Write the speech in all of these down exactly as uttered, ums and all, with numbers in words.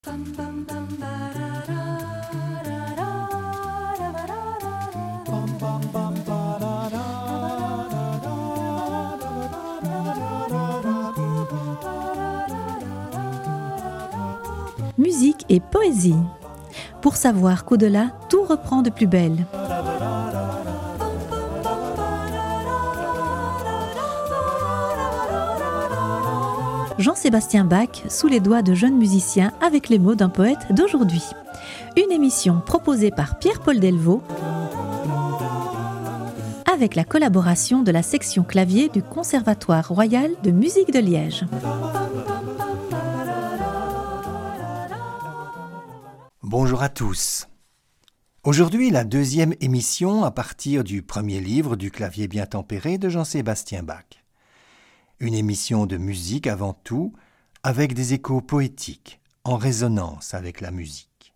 Musique et poésie. Pour savoir qu'au-delà, tout reprend de plus belle. Jean-Sébastien Bach sous les doigts de jeunes musiciens avec les mots d'un poète d'aujourd'hui. Une émission proposée par Pierre-Paul Delvaux avec la collaboration de la section clavier du Conservatoire royal de musique de Liège. Bonjour à tous. Aujourd'hui, la deuxième émission à partir du premier livre du clavier bien tempéré de Jean-Sébastien Bach. Une émission de musique avant tout, avec des échos poétiques, en résonance avec la musique.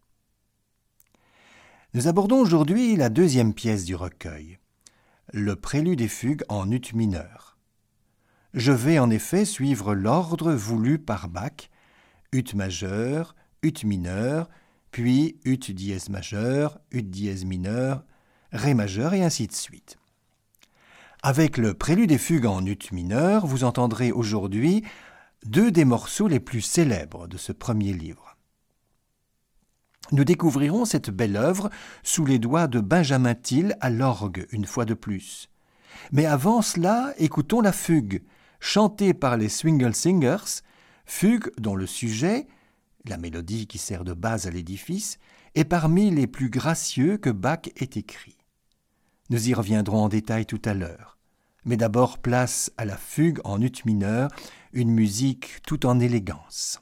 Nous abordons aujourd'hui la deuxième pièce du recueil, le prélude et fugue en ut mineur. Je vais en effet suivre l'ordre voulu par Bach, ut majeur, ut mineur, puis ut dièse majeur, ut dièse mineur, ré majeur et ainsi de suite. Avec le prélude et fugue en ut mineur, vous entendrez aujourd'hui deux des morceaux les plus célèbres de ce premier livre. Nous découvrirons cette belle œuvre sous les doigts de Benjamin Thill à l'orgue, une fois de plus. Mais avant cela, écoutons la fugue, chantée par les Swingle Singers, fugue dont le sujet, la mélodie qui sert de base à l'édifice, est parmi les plus gracieux que Bach ait écrits. Nous y reviendrons en détail tout à l'heure. Mais d'abord place à la fugue en ut mineur, une musique tout en élégance.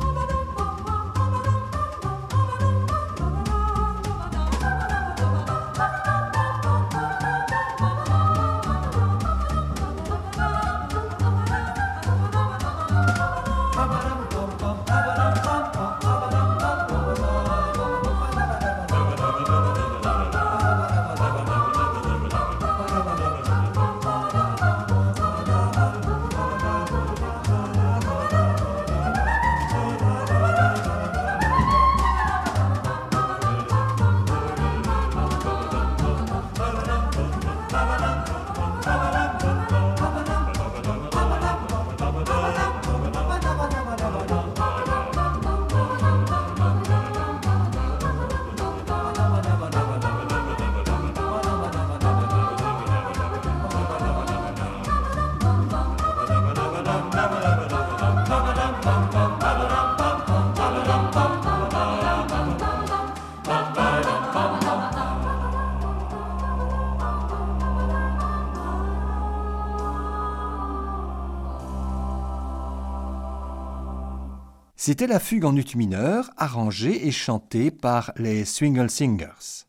C'était la fugue en ut mineur, arrangée et chantée par les Swingle Singers.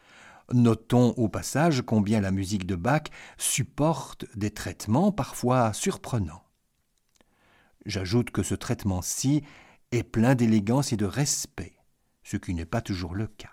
Notons au passage combien la musique de Bach supporte des traitements parfois surprenants. J'ajoute que ce traitement-ci est plein d'élégance et de respect, ce qui n'est pas toujours le cas.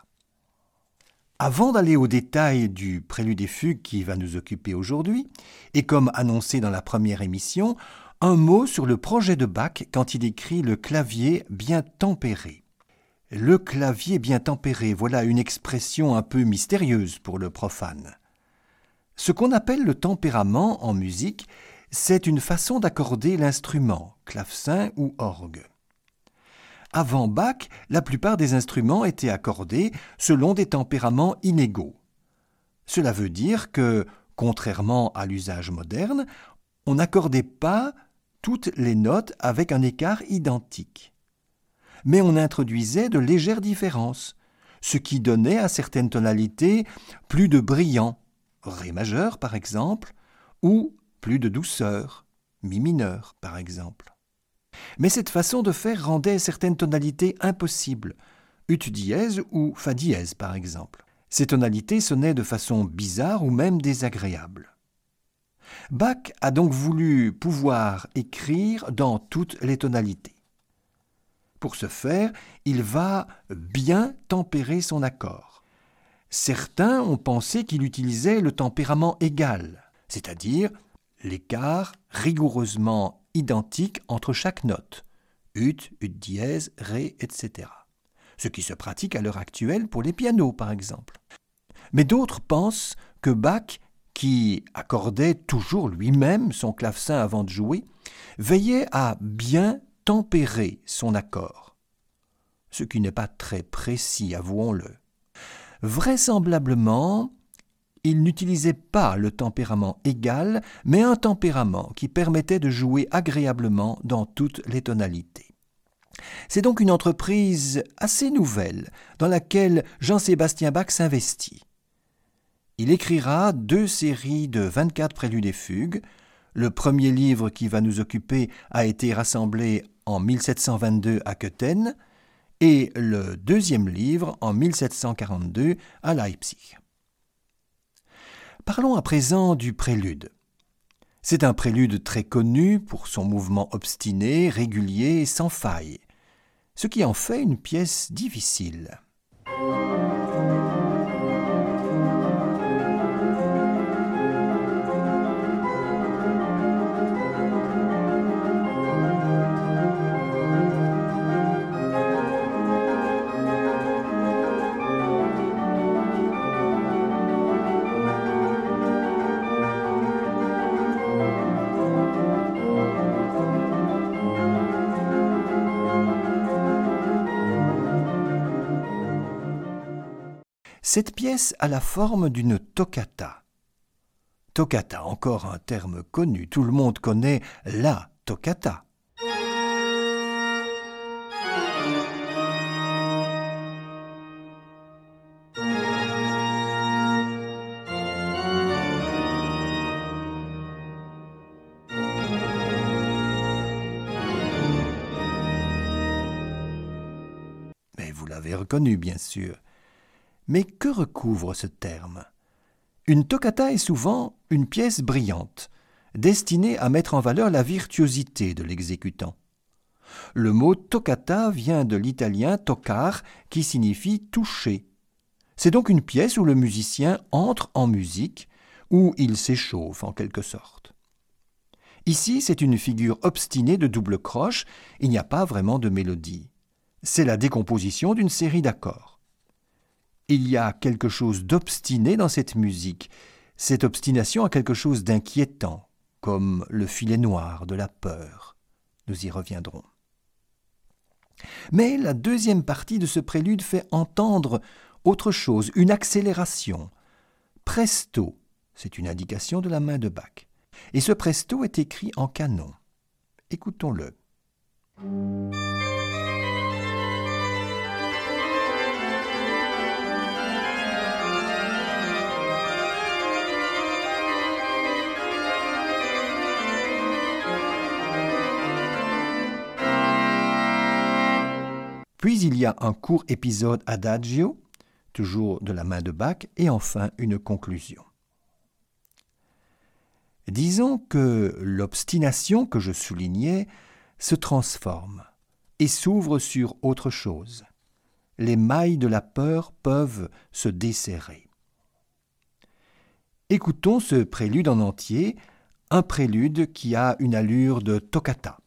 Avant d'aller au détail du prélude et fugue qui va nous occuper aujourd'hui, et comme annoncé dans la première émission, un mot sur le projet de Bach quand il écrit le clavier bien tempéré. Le clavier bien tempéré, voilà une expression un peu mystérieuse pour le profane. Ce qu'on appelle le tempérament en musique, c'est une façon d'accorder l'instrument, clavecin ou orgue. Avant Bach, la plupart des instruments étaient accordés selon des tempéraments inégaux. Cela veut dire que, contrairement à l'usage moderne, on n'accordait pas toutes les notes avec un écart identique. Mais on introduisait de légères différences, ce qui donnait à certaines tonalités plus de brillant, ré majeur par exemple, ou plus de douceur, mi mineur par exemple. Mais cette façon de faire rendait certaines tonalités impossibles, ut dièse ou fa dièse par exemple. Ces tonalités sonnaient de façon bizarre ou même désagréable. Bach a donc voulu pouvoir écrire dans toutes les tonalités. Pour ce faire, il va bien tempérer son accord. Certains ont pensé qu'il utilisait le tempérament égal, c'est-à-dire l'écart rigoureusement identique entre chaque note, ut, ut dièse, ré, et cetera. Ce qui se pratique à l'heure actuelle pour les pianos, par exemple. Mais d'autres pensent que Bach, qui accordait toujours lui-même son clavecin avant de jouer, veillait à bien tempérer son accord. Ce qui n'est pas très précis, avouons-le. Vraisemblablement, il n'utilisait pas le tempérament égal, mais un tempérament qui permettait de jouer agréablement dans toutes les tonalités. C'est donc une entreprise assez nouvelle dans laquelle Jean-Sébastien Bach s'investit. Il écrira deux séries de vingt-quatre préludes et fugues. Le premier livre qui va nous occuper a été rassemblé en mille sept cent vingt-deux à Köthen et le deuxième livre en mille sept cent quarante-deux à Leipzig. Parlons à présent du prélude. C'est un prélude très connu pour son mouvement obstiné, régulier et sans faille, ce qui en fait une pièce difficile. Cette pièce a la forme d'une toccata. Toccata, encore un terme connu, tout le monde connaît la toccata. Mais vous l'avez reconnu, bien sûr. Mais que recouvre ce terme ? Une toccata est souvent une pièce brillante, destinée à mettre en valeur la virtuosité de l'exécutant. Le mot toccata vient de l'italien toccare, qui signifie toucher. C'est donc une pièce où le musicien entre en musique, où il s'échauffe en quelque sorte. Ici, c'est une figure obstinée de double croche, il n'y a pas vraiment de mélodie. C'est la décomposition d'une série d'accords. Il y a quelque chose d'obstiné dans cette musique. Cette obstination a quelque chose d'inquiétant, comme le filet noir de la peur. Nous y reviendrons. Mais la deuxième partie de ce prélude fait entendre autre chose, une accélération. Presto, c'est une indication de la main de Bach. Et ce presto est écrit en canon. Écoutons-le. Puis il y a un court épisode adagio, toujours de la main de Bach, et enfin une conclusion. Disons que l'obstination que je soulignais se transforme et s'ouvre sur autre chose. Les mailles de la peur peuvent se desserrer. Écoutons ce prélude en entier, un prélude qui a une allure de toccata.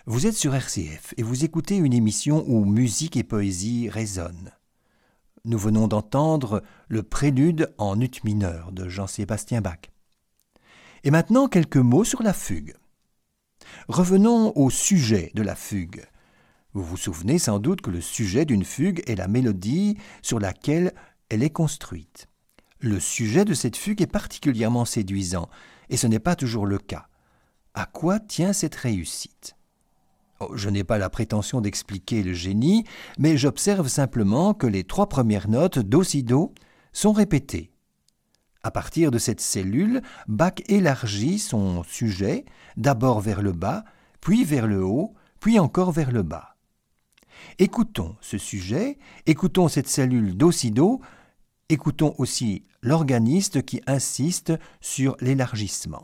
Vous êtes sur R C F et vous écoutez une émission où musique et poésie résonnent. Nous venons d'entendre le prélude en ut mineur de Jean-Sébastien Bach. Et maintenant, quelques mots sur la fugue. Revenons au sujet de la fugue. Vous vous souvenez sans doute que le sujet d'une fugue est la mélodie sur laquelle elle est construite. Le sujet de cette fugue est particulièrement séduisant, et ce n'est pas toujours le cas. À quoi tient cette réussite ? Oh, je n'ai pas la prétention d'expliquer le génie, mais j'observe simplement que les trois premières notes do si do sont répétées. À partir de cette cellule, Bach élargit son sujet, d'abord vers le bas, puis vers le haut, puis encore vers le bas. Écoutons ce sujet, écoutons cette cellule do si do, écoutons aussi l'organiste qui insiste sur l'élargissement.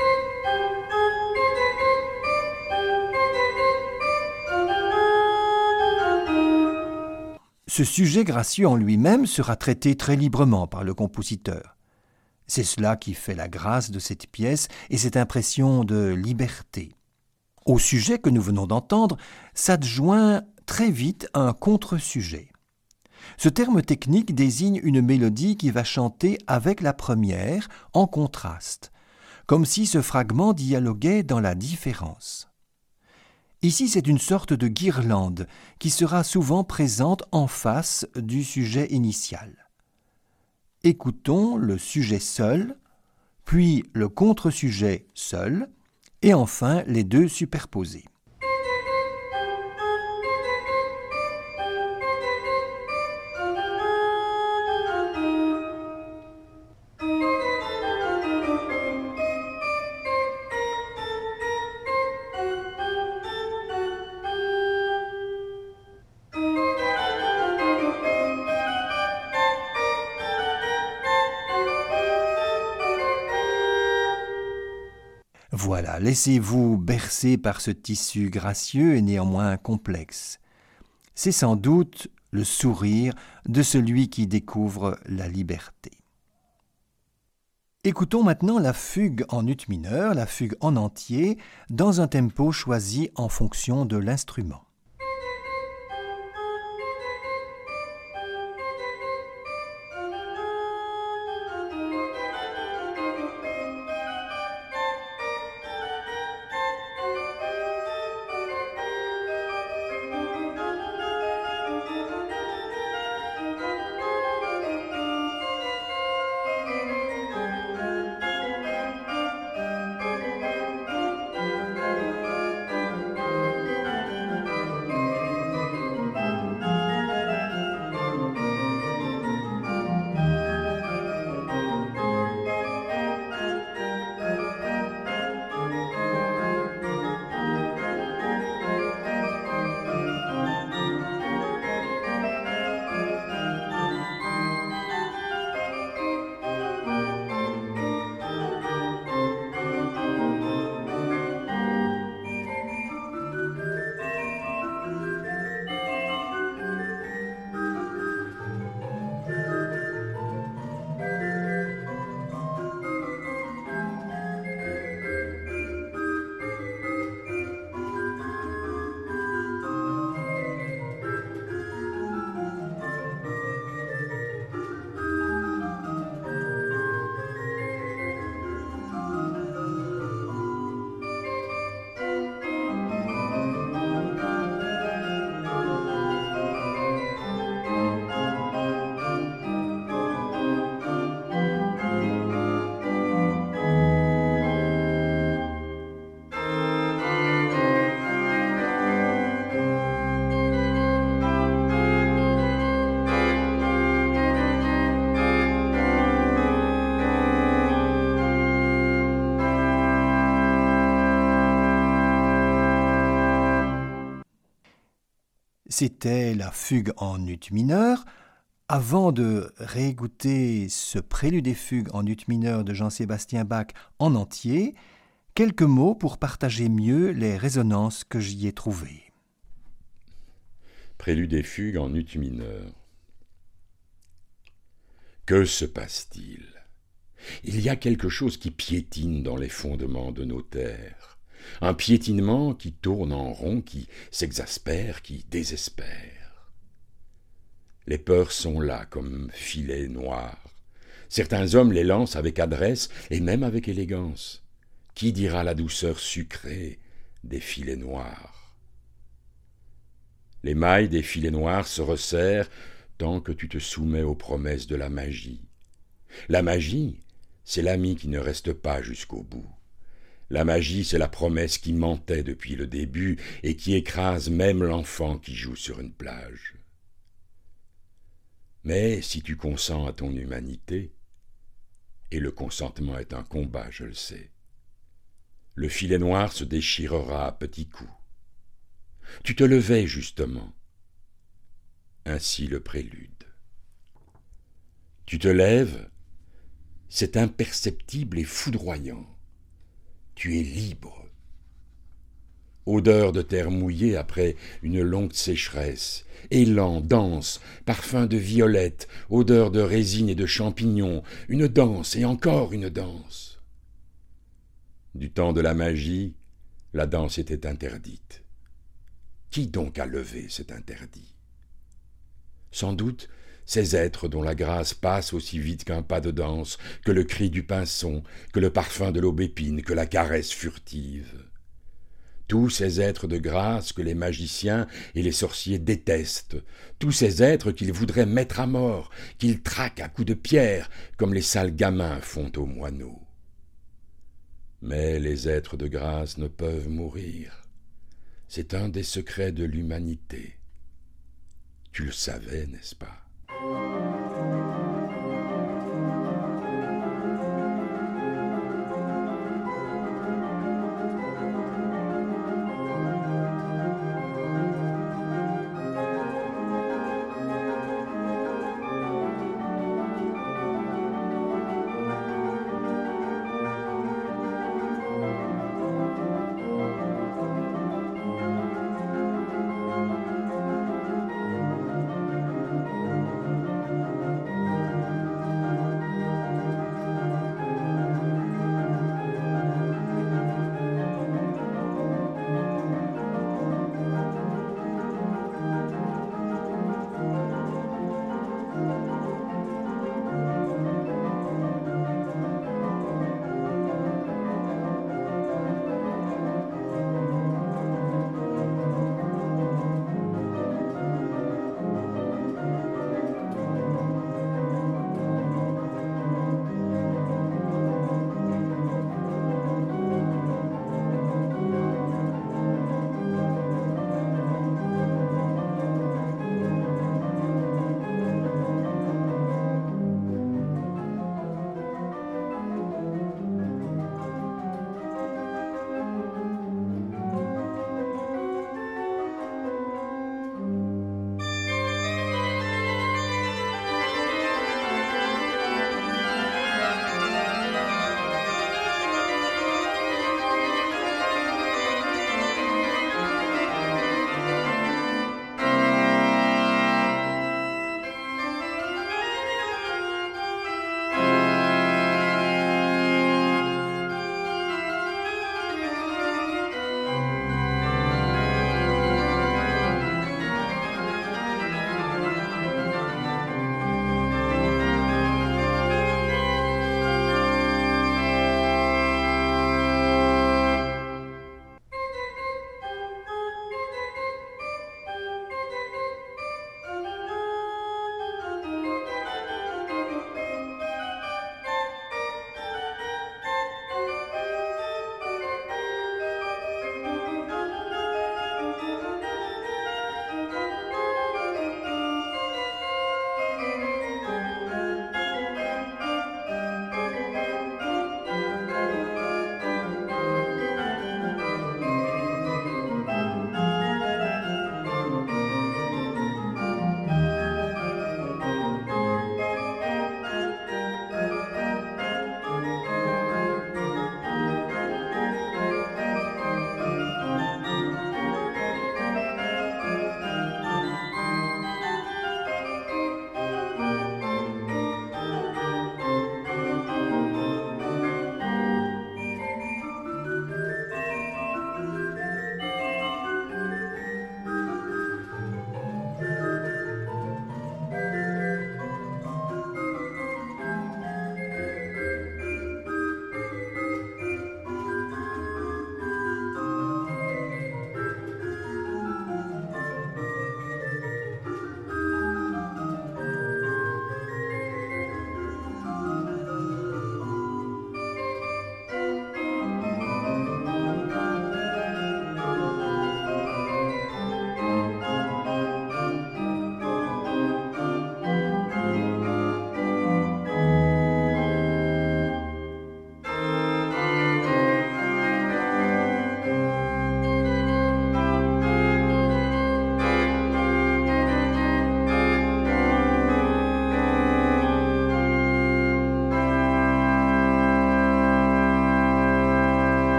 Ce sujet gracieux en lui-même sera traité très librement par le compositeur. C'est cela qui fait la grâce de cette pièce et cette impression de liberté. Au sujet que nous venons d'entendre s'adjoint très vite un contre-sujet. Ce terme technique désigne une mélodie qui va chanter avec la première en contraste, comme si ce fragment dialoguait dans la différence. Ici, c'est une sorte de guirlande qui sera souvent présente en face du sujet initial. Écoutons le sujet seul, puis le contre-sujet seul, et enfin les deux superposés. Voilà, laissez-vous bercer par ce tissu gracieux et néanmoins complexe. C'est sans doute le sourire de celui qui découvre la liberté. Écoutons maintenant la fugue en ut mineur, la fugue en entier, dans un tempo choisi en fonction de l'instrument. C'était la fugue en ut mineur. Avant de réécouter ce prélude et fugue en ut mineur de Jean-Sébastien Bach en entier, quelques mots pour partager mieux les résonances que j'y ai trouvées. Prélude et fugue en ut mineur. Que se passe-t-il ? Il y a quelque chose qui piétine dans les fondements de nos terres. un piétinement qui tourne en rond, qui s'exaspère, qui désespère. Les peurs sont là comme filets noirs. Certains hommes les lancent avec adresse et même avec élégance. Qui dira la douceur sucrée des filets noirs? Les mailles des filets noirs se resserrent tant que tu te soumets aux promesses de la magie. La magie, c'est l'ami qui ne reste pas jusqu'au bout. La magie, c'est la promesse qui mentait depuis le début et qui écrase même l'enfant qui joue sur une plage. Mais si tu consens à ton humanité, et le consentement est un combat, je le sais, le filet noir se déchirera à petits coups. Tu te levais justement. Ainsi le prélude. Tu te lèves, c'est imperceptible et foudroyant. Tu es libre. Odeur de terre mouillée après une longue sécheresse, élan, danse, parfum de violette, odeur de résine et de champignons, une danse et encore une danse. Du temps de la magie, la danse était interdite. Qui donc a levé cet interdit? Sans doute ces êtres dont la grâce passe aussi vite qu'un pas de danse, que le cri du pinson, que le parfum de l'aubépine, que la caresse furtive. Tous ces êtres de grâce que les magiciens et les sorciers détestent, tous ces êtres qu'ils voudraient mettre à mort, qu'ils traquent à coups de pierre, comme les sales gamins font aux moineaux. Mais les êtres de grâce ne peuvent mourir. C'est un des secrets de l'humanité. Tu le savais, n'est-ce pas?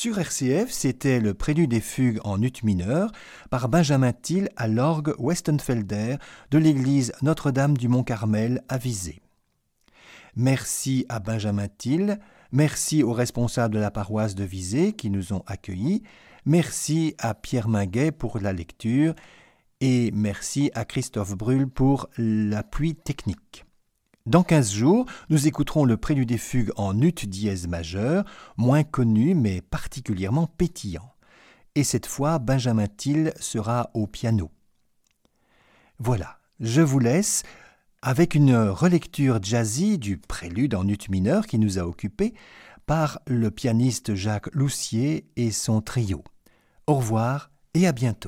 Sur R C F, c'était le prélude et fugue en ut mineur par Benjamin Thill à l'orgue Westenfelder de l'église Notre-Dame du Mont-Carmel à Visé. Merci à Benjamin Thill, merci aux responsables de la paroisse de Visé qui nous ont accueillis, merci à Pierre Minguet pour la lecture et merci à Christophe Brul pour l'appui technique. Dans quinze jours, nous écouterons le prélude et fugue en ut dièse majeur, moins connu mais particulièrement pétillant. Et cette fois, Benjamin Thill sera au piano. Voilà, je vous laisse avec une relecture jazzy du prélude en ut mineur qui nous a occupés par le pianiste Jacques Loussier et son trio. Au revoir et à bientôt.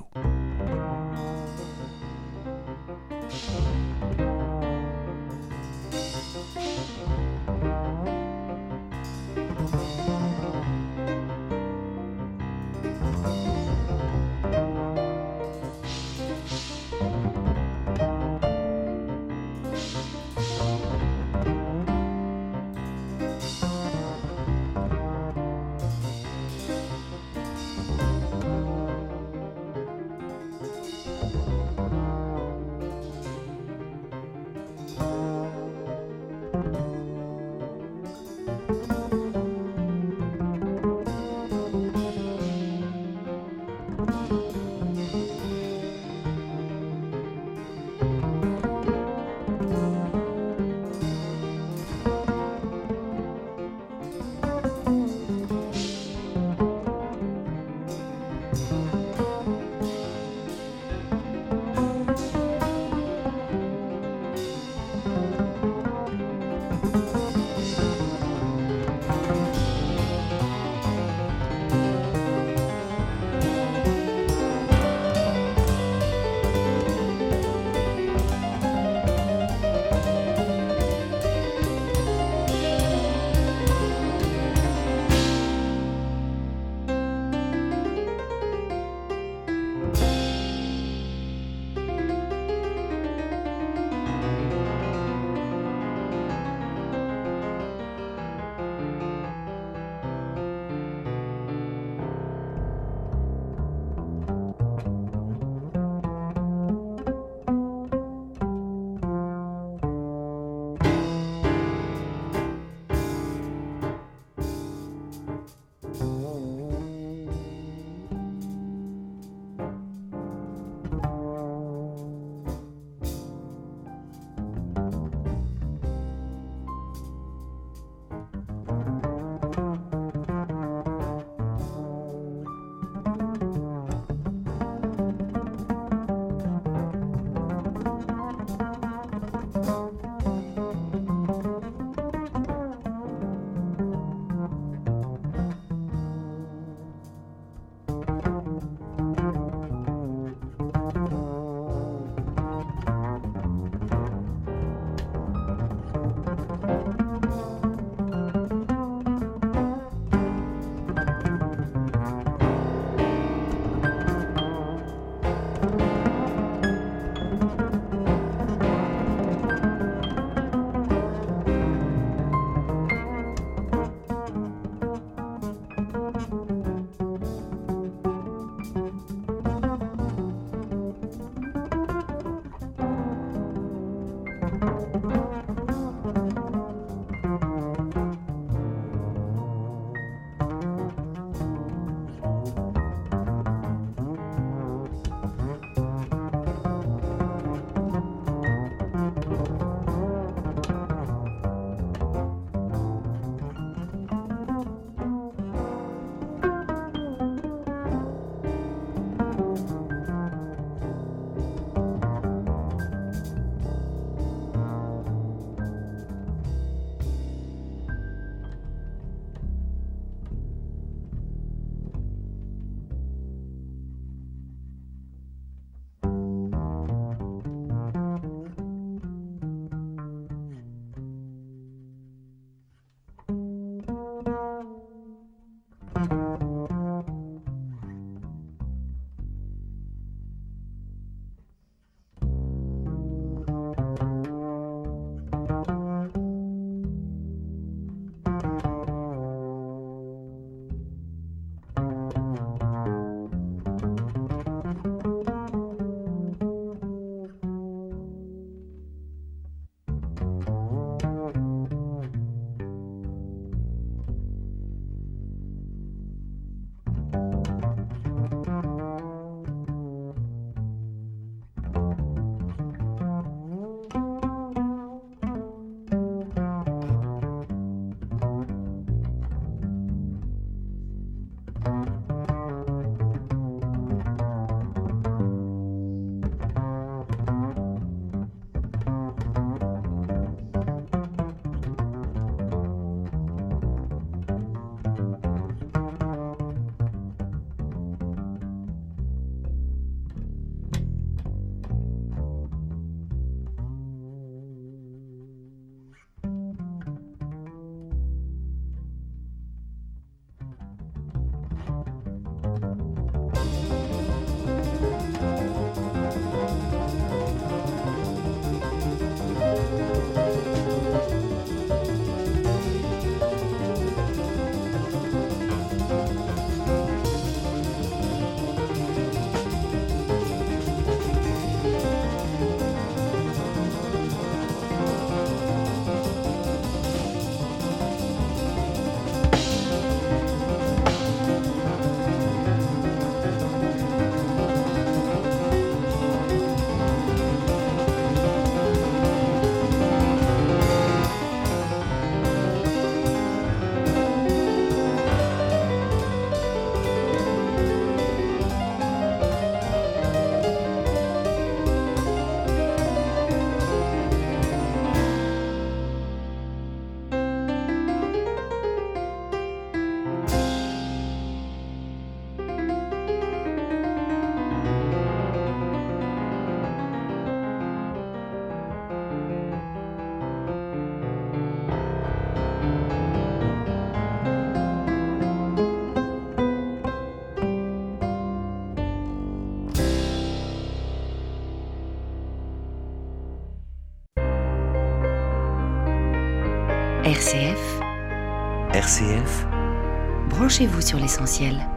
R C F, Branchez-vous sur l'essentiel.